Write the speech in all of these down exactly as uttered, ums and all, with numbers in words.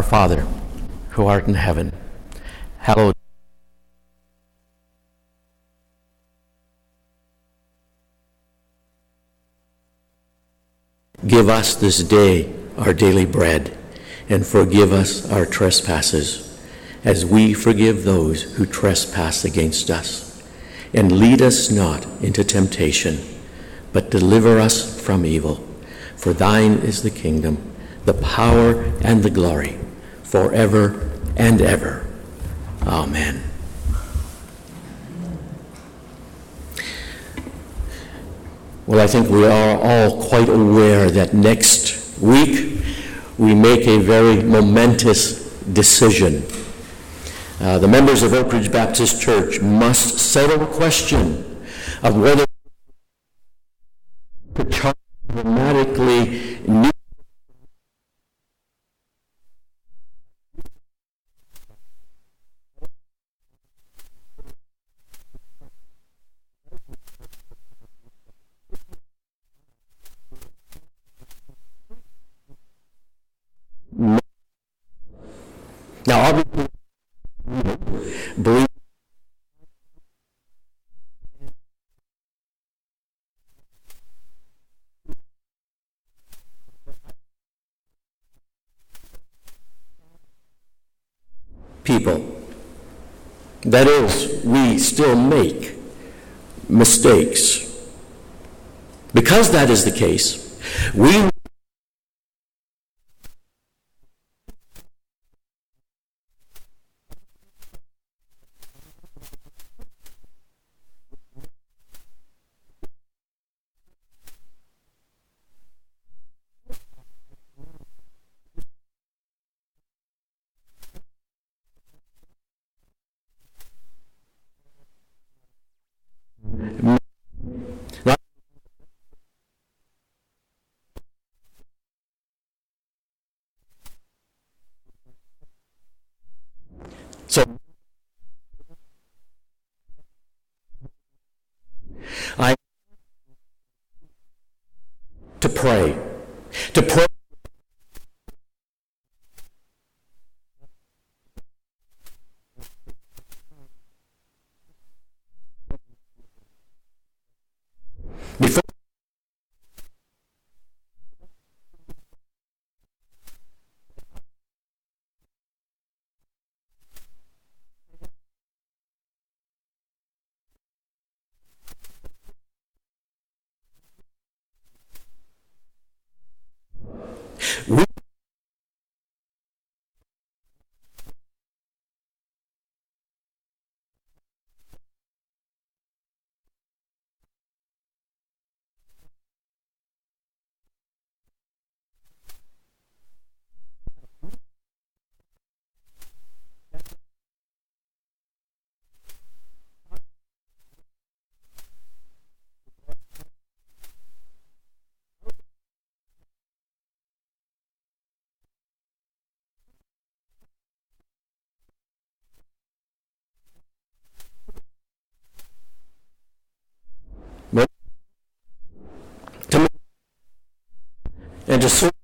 Father, who art in heaven, hallowed give us this day our daily bread, and forgive us our trespasses, as we forgive those who trespass against us. And lead us not into temptation, but deliver us from evil. For thine is the kingdom, the power, and the glory, forever and ever. Amen. Well, I think we are all quite aware that next week we make a very momentous decision. Uh, the members of Oak Ridge Baptist Church must settle the question of whether to charge dramatically new Now, obviously, believe people. That is, we still make mistakes. Because that is the case, we So, I to pray, to pray. Before we to and to serve.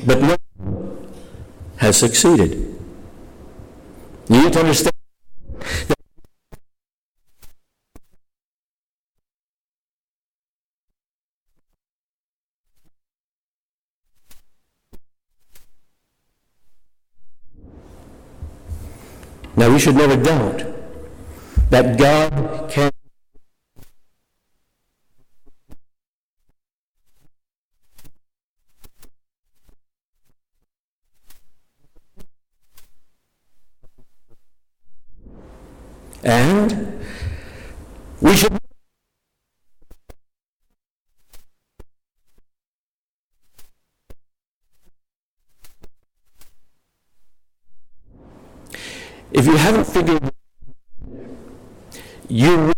But no one has succeeded. You need to understand. Now, we should never doubt that God can. And we should. If you haven't figured, you.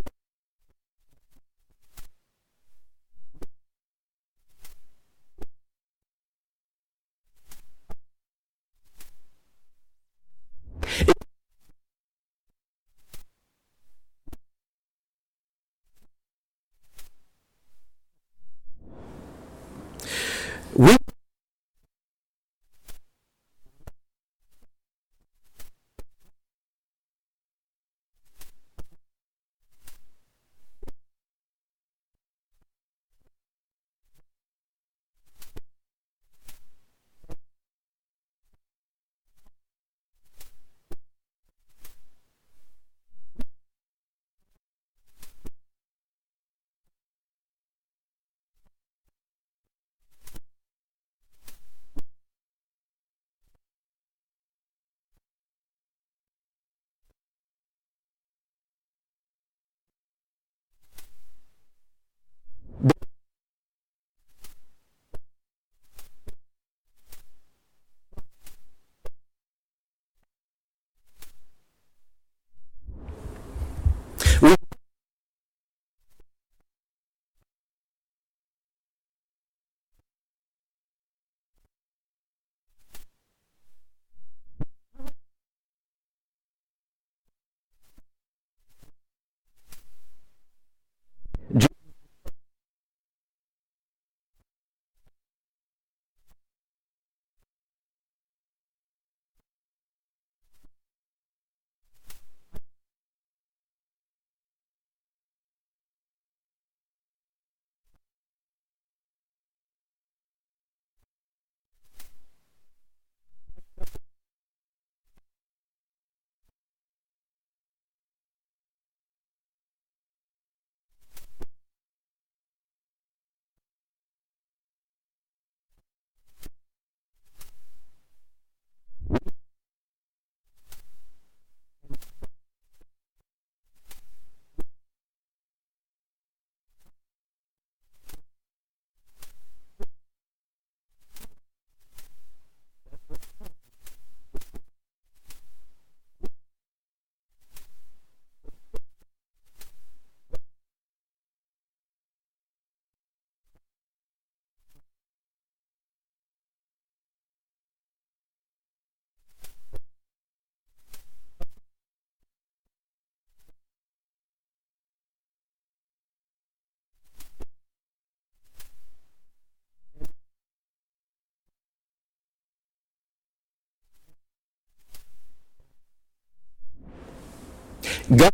We we God.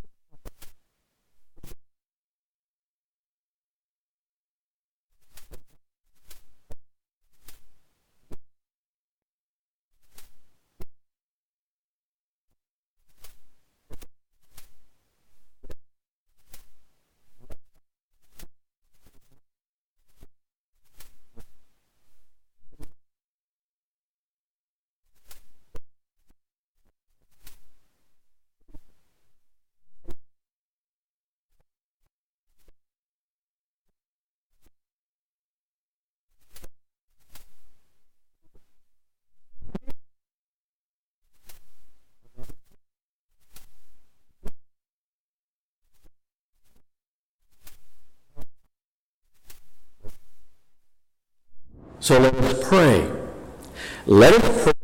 So let us pray. Let us pray.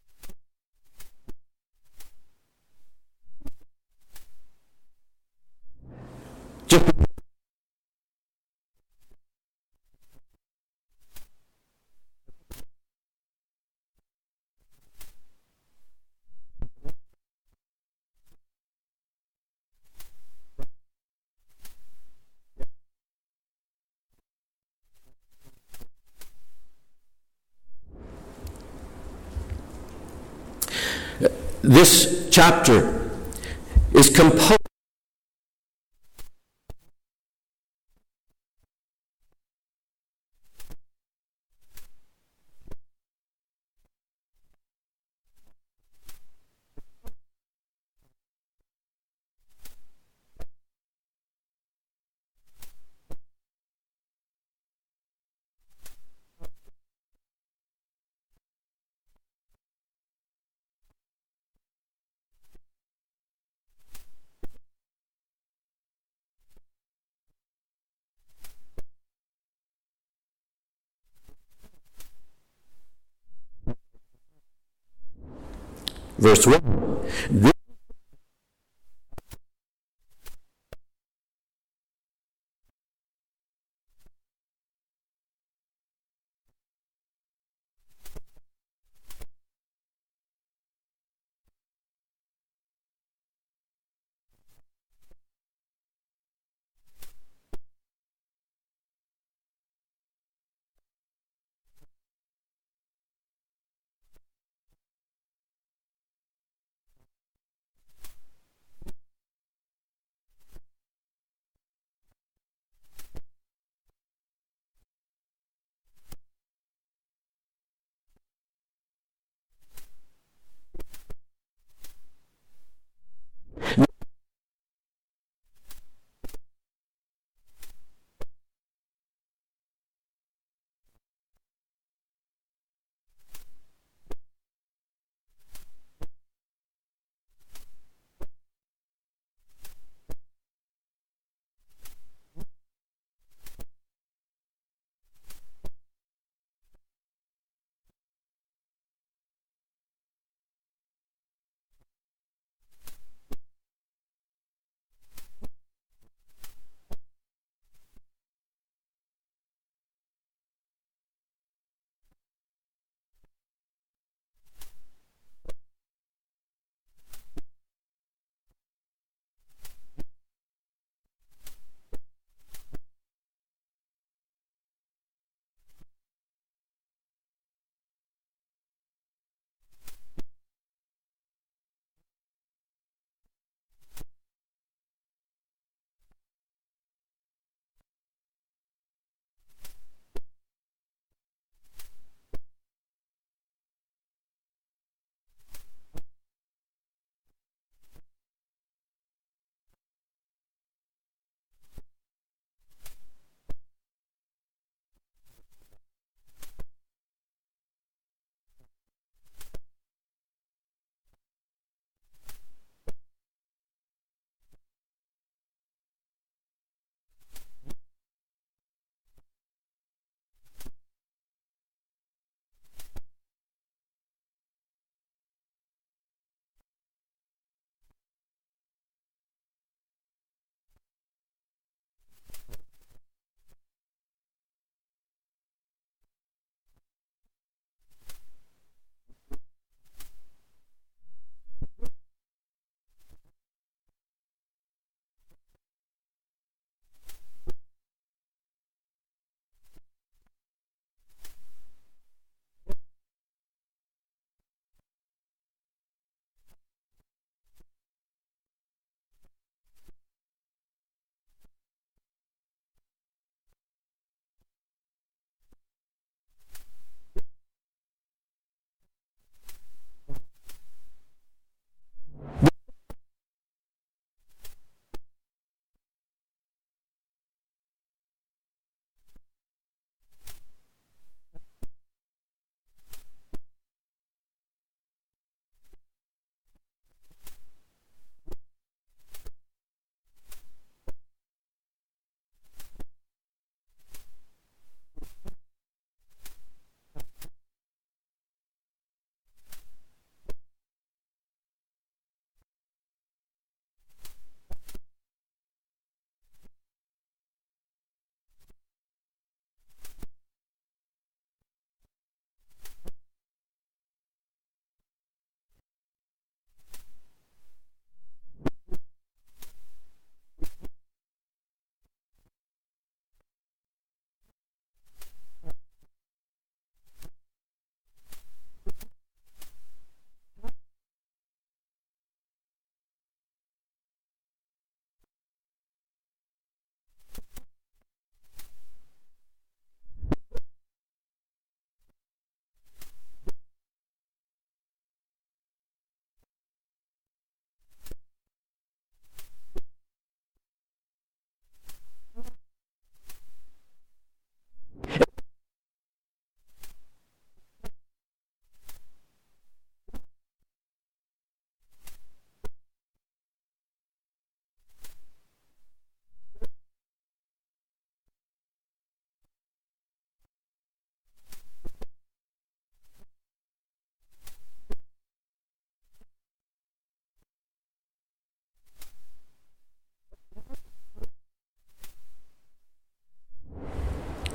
Just this chapter is composed verse one.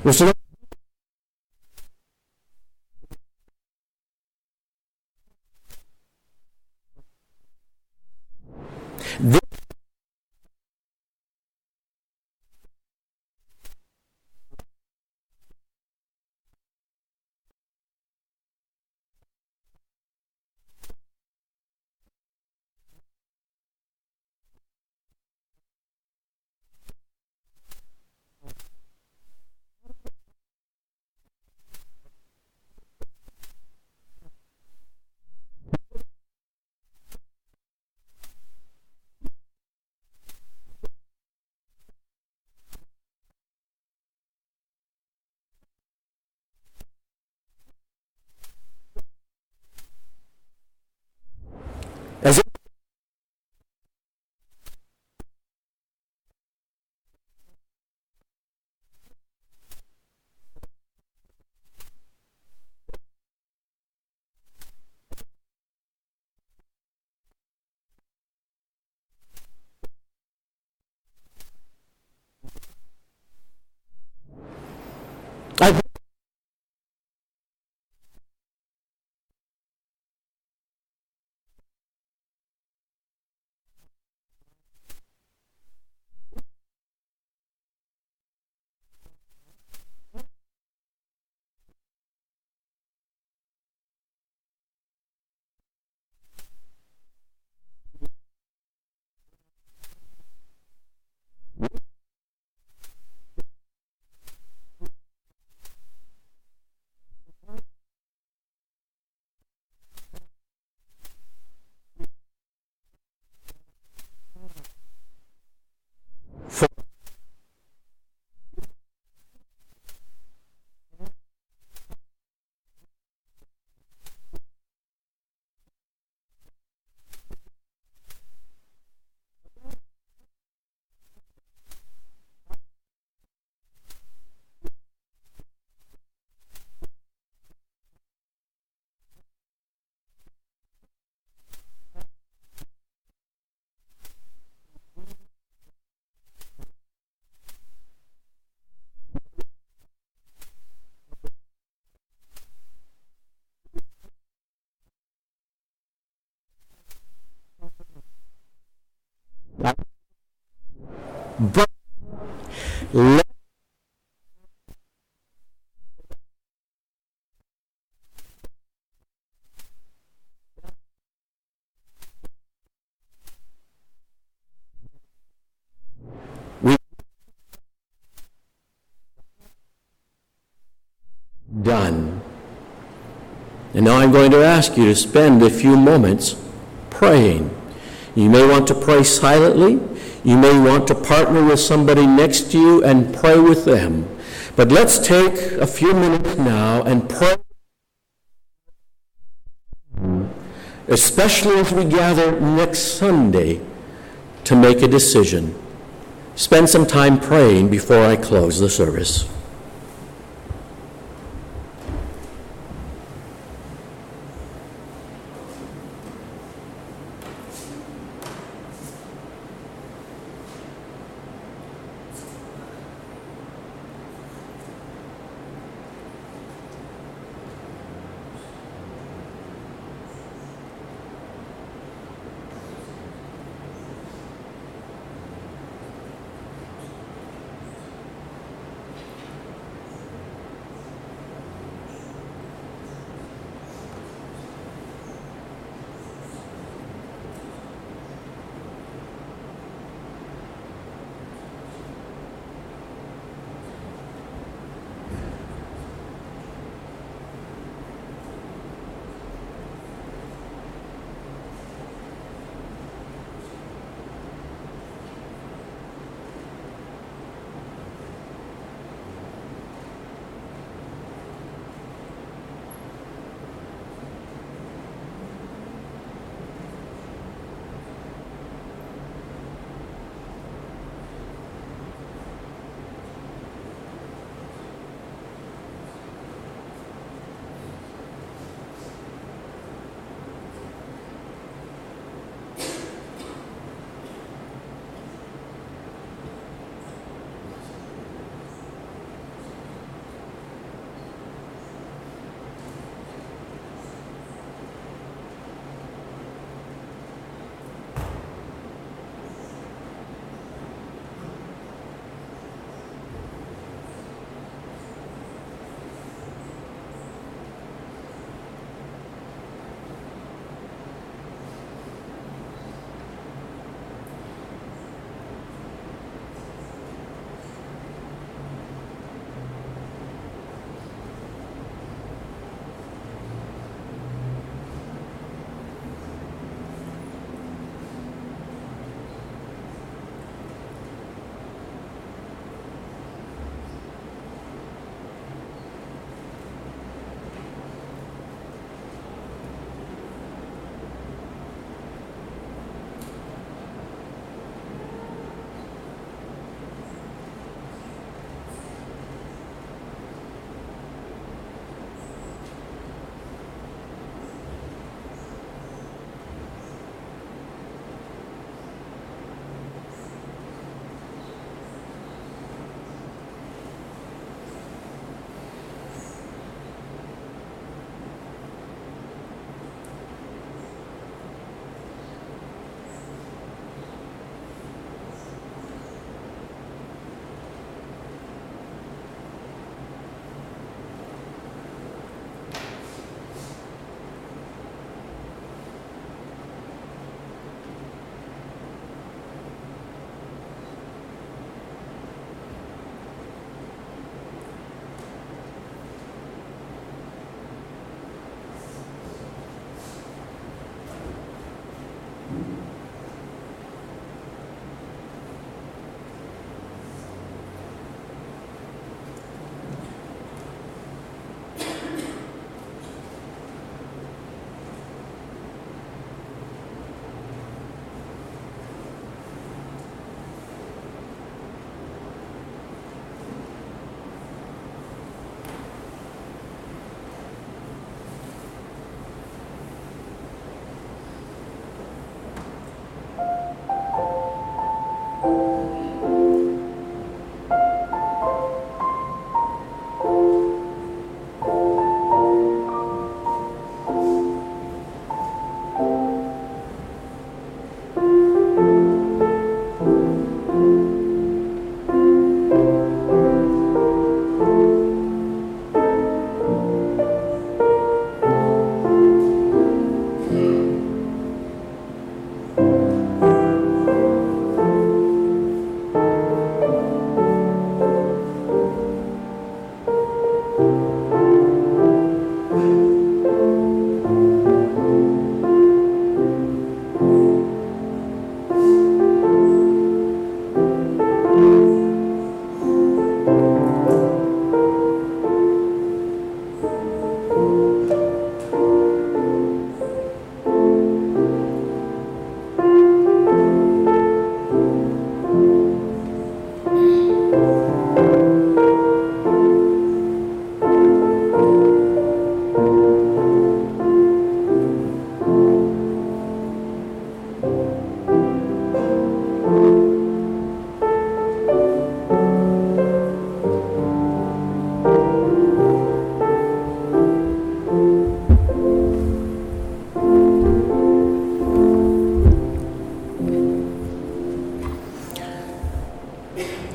So this as I, for, but let we done. And now I'm going to ask you to spend a few moments praying. You may want to pray silently. You may want to partner with somebody next to you and pray with them. But let's take a few minutes now and pray, especially as we gather next Sunday to make a decision. Spend some time praying before I close the service.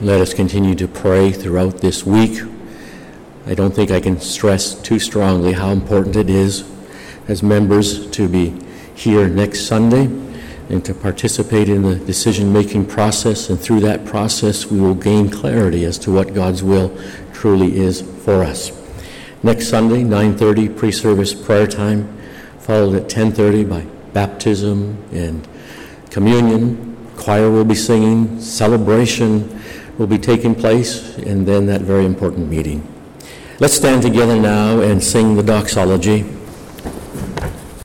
let us continue to pray throughout this week. I don't think I can stress too strongly how important it is as members to be here next Sunday and to participate in the decision-making process, and through that process we will gain clarity as to what God's will truly is for us. Next Sunday, nine thirty, pre-service prayer time, followed at ten thirty by baptism and communion. Choir will be singing, celebration will be taking place, and then that very important meeting. Let's stand together now and sing the doxology.